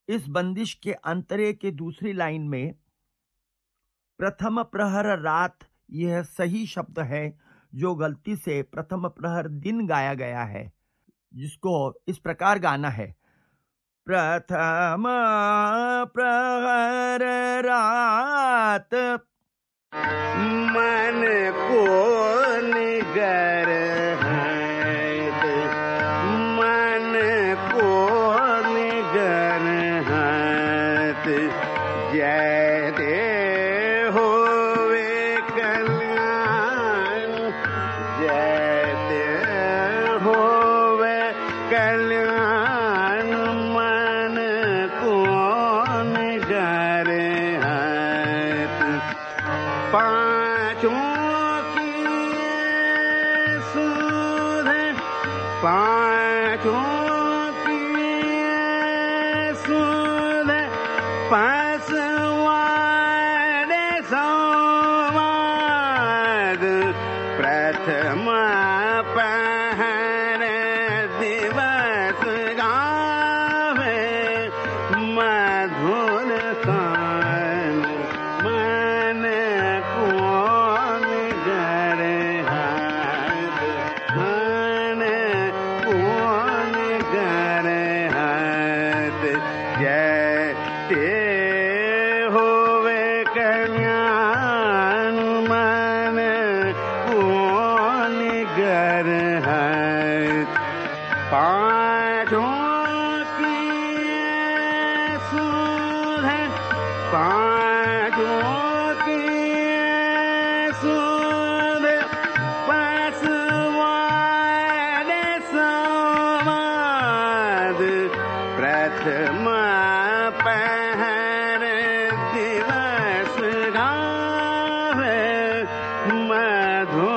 इस बंदिश के अंतरे के दूसरी लाइन में प्रथम प्रहर रात यह सही शब्द है जो गलती से प्रथम प्रहर दिन गाया गया है, जिसको इस प्रकार गाना है। प्रथम प्रहर रात मन को निगर है, मन को निगर है, जयते होवे कल्याण, जयते होवे कल्याण, मन को निगर है। पांचों की सुध, पांचों की सुध, पासवाड़े संवाद, प्रथम पहर दिवस गावे, मधुर कान मन कौन गरे हाथ, मन कौन गरे हाथ, जयते होवे कल्याण, मन कौन गरे हाथ। पांचों की सुध, पांचों की सुध, पासवाड़े संवाद, प्रथम पहर दिवस गावे, मधुर